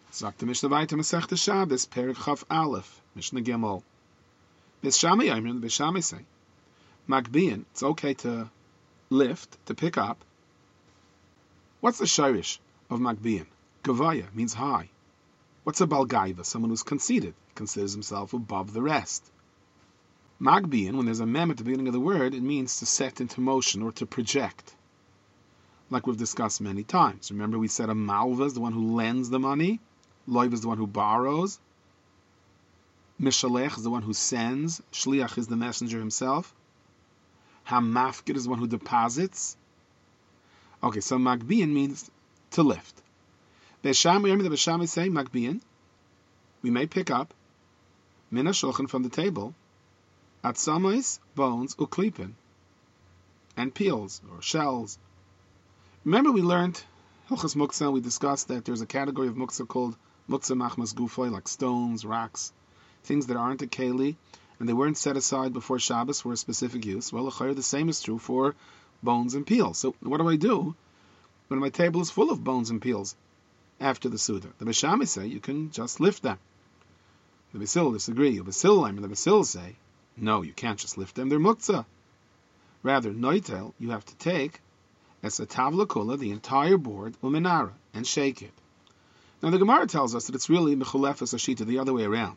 Sagt the Mishnah weiter, Masechta Shabbos, Perek Chaf Aleph, Mishnah Gimel. Beis Shammai Omer, the Beis Shammai say, Magbiyan, it's okay to lift, to pick up. What's the shirish of Magbiyan? Gavaya means high. What's a Balgaiva? Someone who's conceited, considers himself above the rest. Magbiyan, when there's a mem at the beginning of the word, it means to set into motion or to project. Like we've discussed many times. Remember we said a malva is the one who lends the money. Loiv is the one who borrows. Mishalech is the one who sends. Shliach is the messenger himself. Hamafkid is the one who deposits. Okay, so Magbiyan means to lift. Beis Shammai, the Beis Shammai say, Magbiyan, we may pick up, mina shulchan from the table, atzamais, bones, uklipin, and peels, or shells. Remember we learned, Hilchas Muktzah, we discussed that there's a category of Muktzah called Muktzah Machmas Gufoy, like stones, rocks, things that aren't a keli, and they weren't set aside before Shabbos for a specific use. Well, the same is true for bones and peels. So what do I do when my table is full of bones and peels after the Suda? The Beis Shammai say you can just lift them. The Beis Hillel disagree. The Beis Hillel say, no, you can't just lift them, they're Muktzah. Rather, noitel, you have to take as a tavla kula, the entire board, uminara, and shake it. Now the Gemara tells us that it's really mechulefes ashita, the other way around.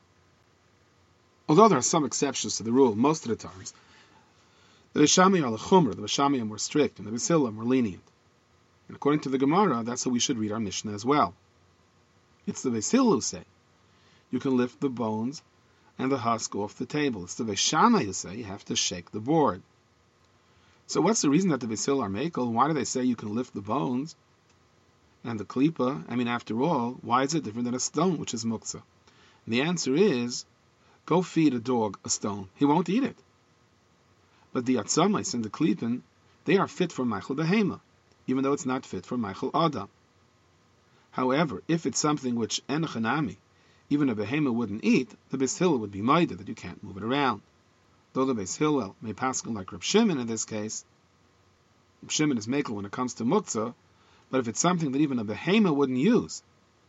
Although there are some exceptions to the rule, most of the times, the Beis Shammai are lechumra, the Beis Shammai are more strict, and the Beis Hillel are more lenient. And according to the Gemara, that's how we should read our Mishnah as well. It's the Beis Hillel who say, you can lift the bones and the husk off the table. It's the Beis Shammai who say, you have to shake the board. So what's the reason that the Beis Hillel are makel? Why do they say you can lift the bones and the klipa? I mean, after all, why is it different than a stone, which is muktzah? And the answer is, go feed a dog a stone. He won't eat it. But the atzamais and the klipin, they are fit for meichel behema, even though it's not fit for meichel adam. However, if it's something which enochanami, even a behema wouldn't eat, the Beis Hillel would be meidah that you can't move it around. Though the Beis Hillel may paskin like Reb Shimon in this case, Reb Shimon is makel when it comes to muktzah, but if it's something that even a behema wouldn't use,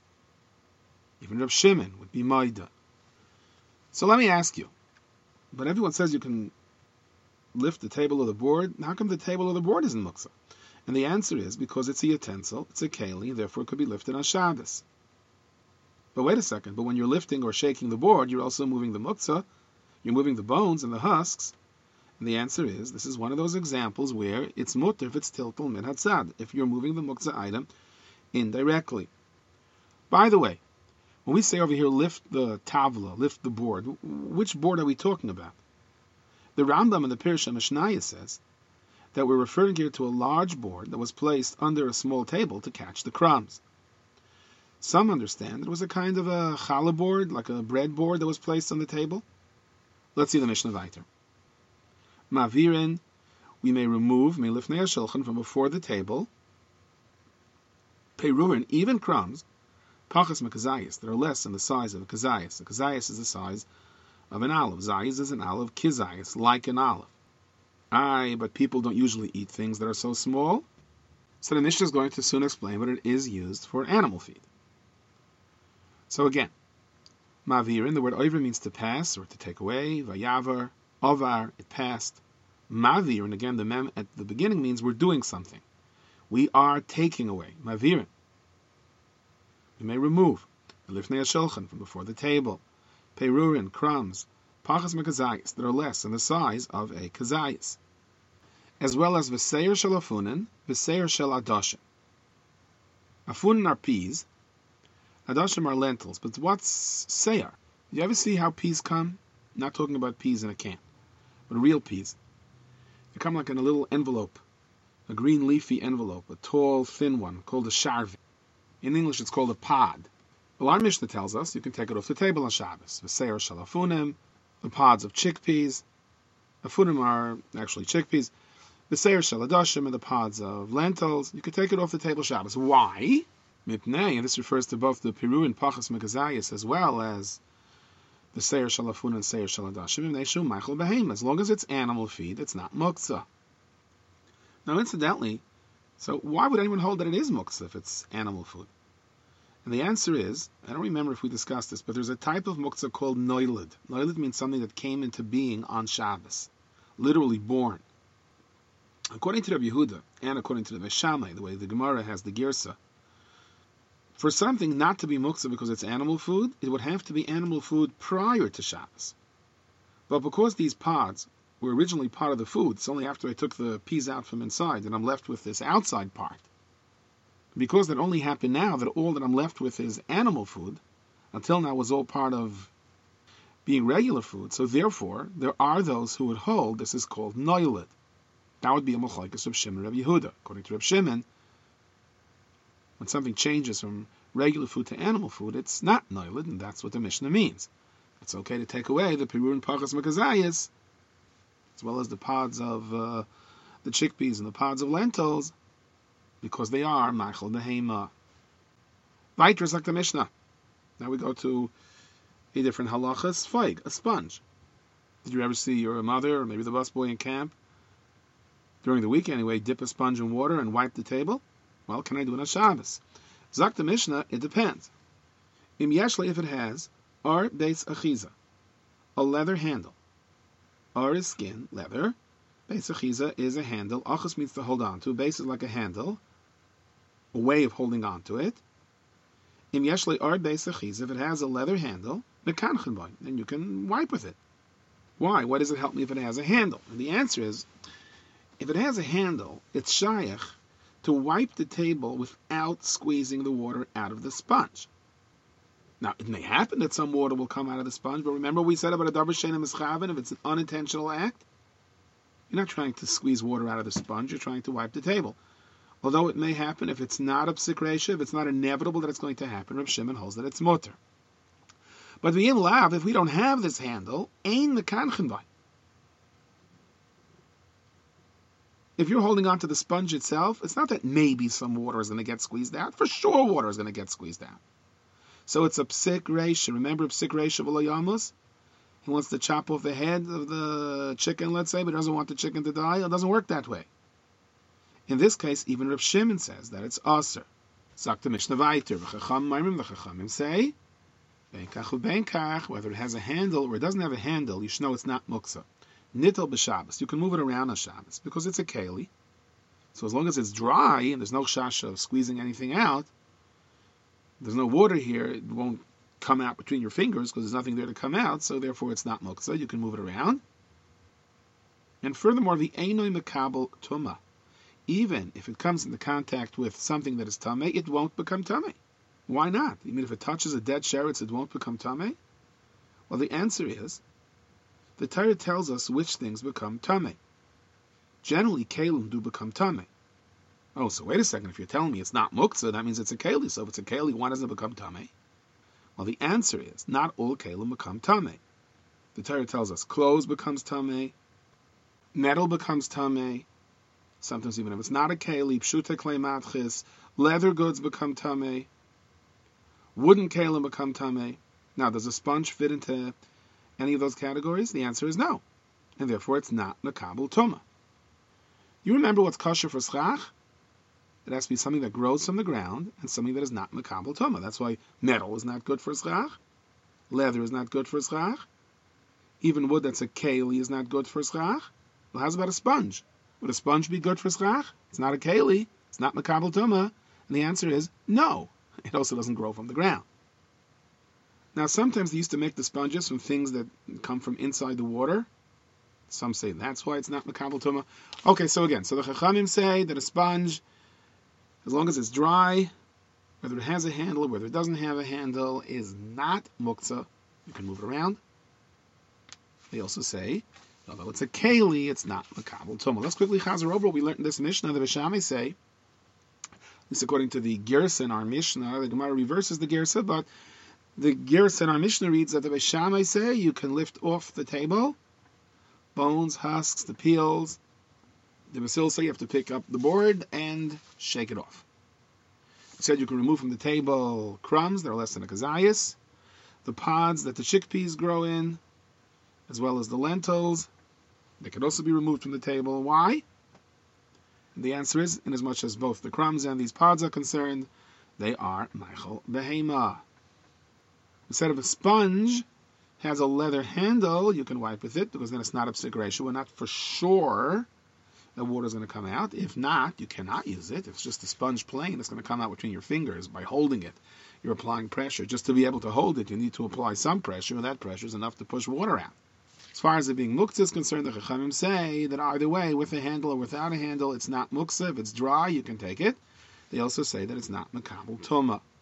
even Reb Shimon would be meidah. So let me ask you, but everyone says you can lift the table or the board, how come the table or the board isn't muktzah? And the answer is because it's a utensil, it's a keli, therefore it could be lifted on Shabbos. But wait a second, but when you're lifting or shaking the board, you're also moving the muktzah, you're moving the bones and the husks, and the answer is, this is one of those examples where it's mutter if it's tiltal min hatzad, if you're moving the muktzah item indirectly. By the way, when we say over here, lift the tavla, lift the board, which board are we talking about? The Rambam in the Pirush HaMishnayos says that we're referring here to a large board that was placed under a small table to catch the crumbs. Some understand it was a kind of a challah board, like a bread board that was placed on the table. Let's see the Mishnah weiter. Mavirin, we may remove melifnei shulchan from before the table. Perurin, even crumbs, pachas mekazayis, that are less than the size of a kazayis. A kazayis is the size of an olive. Zayis is an olive, kizayis, like an olive. But people don't usually eat things that are so small. So the Mishnah is going to soon explain what it is used for animal feed. So again, Mavirin, the word over means to pass or to take away. Vayavar, ovar, it passed. Mavirin, again, the mem at the beginning means we're doing something. We are taking away. Mavirin. We may remove. Lifnei shulchan, from before the table. Perurin, crumbs. Pachas mekazayis, that are less than the size of a kazayis. As well as v'seir shel afunin, v'seir shel adashim. Afunin are peas. Adashim are lentils, but what's seir? You ever see how peas come? I'm not talking about peas in a can, but real peas. They come like in a little envelope, a green leafy envelope, a tall, thin one, called a sharvi. In English it's called a pod. Well, our Mishnah tells us you can take it off the table on Shabbos. V'seir shel afunim, the pods of chickpeas. Afunim are actually chickpeas. V'seir shel adashim, and the pods of lentils. You can take it off the table Shabbos. Why? Mipnei, and this refers to both the Piru and Pachas Mekazayis as well as the Seir Shalafun and Seir Shaladashim, Neshu Michael Behem. As long as it's animal feed, it's not muktzah. Now, incidentally, so why would anyone hold that it is muktzah if it's animal food? And the answer is, I don't remember if we discussed this, but there's a type of muktzah called noilid. Noilid means something that came into being on Shabbos, literally born. According to Rabbi Yehuda, and according to the Beis Shammai, the way the Gemara has the Girsa, for something not to be muktzah because it's animal food, it would have to be animal food prior to Shabbos. But because these pods were originally part of the food, it's only after I took the peas out from inside that I'm left with this outside part. Because that only happened now, that all that I'm left with is animal food, until now was all part of being regular food, so therefore there are those who would hold this is called noilid. That would be a machlokes of Shimon and Rabbi Yehuda. According to Rabbi Shimon, when something changes from regular food to animal food, it's not noilid, and that's what the Mishnah means. It's okay to take away the pirur and pachas mekazayis, as well as the pods of the chickpeas and the pods of lentils, because they are machal behema. Weiter is like the Mishnah. Now we go to a different halachas. Feig, a sponge. Did you ever see your mother, or maybe the busboy in camp, during the week anyway, dip a sponge in water and wipe the table? Well, can I do it on Shabbos? Zak the Mishnah, it depends. Im yeshli, if it has, ar beis achiza, a leather handle. Ar is skin, leather. Beis achiza is a handle. Achas means to hold on to. Beis is like a handle, a way of holding on to it. Im yeshli ar beis achiza, if it has a leather handle, mekanchin boy, then you can wipe with it. Why? Why does it help me if it has a handle? And the answer is, if it has a handle, it's shayach to wipe the table without squeezing the water out of the sponge. Now, it may happen that some water will come out of the sponge, but remember we said about a davar she'eino mischaven, if it's an unintentional act, you're not trying to squeeze water out of the sponge, you're trying to wipe the table. Although it may happen, if it's not a psik reisha, if it's not inevitable that it's going to happen, Reb Shimon holds that it's mutter. But the lav, if we don't have this handle, ein mekanchin by. If you're holding on to the sponge itself, it's not that maybe some water is going to get squeezed out. For sure water is going to get squeezed out. So it's a psik reisha. Remember psik reisha v'lo yamus? He wants to chop off the head of the chicken, let's say, but he doesn't want the chicken to die. It doesn't work that way. In this case, even Reb Shimon says that it's aser. Sagt the Mishnah weiter. V'chacham ma'imim, the chachamim say, benkach u'benkach, whether it has a handle or it doesn't have a handle, you should know it's not muktzah. Nittel b'Shabbos. You can move it around on Shabbos because it's a keli. So as long as it's dry and there's no shasha of squeezing anything out, there's no water here, it won't come out between your fingers because there's nothing there to come out, so therefore it's not muktzah. You can move it around. And furthermore, the einoi mekabel tuma. Even if it comes into contact with something that is tamei, it won't become tamei. Why not? Even if it touches a dead sheretz, it won't become tamei? Well, the answer is, the Torah tells us which things become tamei. Generally, kelim do become tamei. Oh, so wait a second. If you're telling me it's not muktzah, that means it's a keli. So if it's a keli, why doesn't it become tamei? Well, the answer is, not all kelim become tamei. The Torah tells us clothes becomes tamei, metal becomes tamei. Sometimes even if it's not a keli, pshuta klei matchis, leather goods become tamei. Wooden kelim become tamei. Now, does a sponge fit into any of those categories? The answer is no. And therefore it's not mekabel tuma. You remember what's kosher for schach? It has to be something that grows from the ground and something that is not mekabel tuma. That's why metal is not good for schach. Leather is not good for schach. Even wood that's a keli is not good for schach. Well, how's about a sponge? Would a sponge be good for schach? It's not a keli. It's not mekabel tuma. And the answer is no. It also doesn't grow from the ground. Now, sometimes they used to make the sponges from things that come from inside the water. Some say that's why it's not mekabel tuma. Okay, so again, so the chachamim say that a sponge, as long as it's dry, whether it has a handle or whether it doesn't have a handle, is not muktzah. You can move it around. They also say, although it's a keli, it's not mekabel tuma. Let's quickly chazer over what we learned in this Mishnah. The Beis Shammai say, this according to the Gersa in our Mishnah, the Gemara reverses the Gersa, but the Gersa in our Mishnah reads that the Beis Shammai say you can lift off the table, bones, husks, the peels. The Basil say you have to pick up the board and shake it off. It said you can remove from the table crumbs that are less than a kazayas, the pods that the chickpeas grow in, as well as the lentils. They can also be removed from the table. Why? And the answer is, inasmuch as both the crumbs and these pods are concerned, they are Meichel Behema. Instead of a sponge has a leather handle, you can wipe with it because then it's not a psik ratio. We're not for sure that water is going to come out. If not, you cannot use it. If it's just a sponge plain, it's going to come out between your fingers by holding it. You're applying pressure. Just to be able to hold it, you need to apply some pressure, and that pressure is enough to push water out. As far as it being muktzah is concerned, the Chachamim say that either way, with a handle or without a handle, it's not muktzah. If it's dry, you can take it. They also say that it's not mekabel tumah.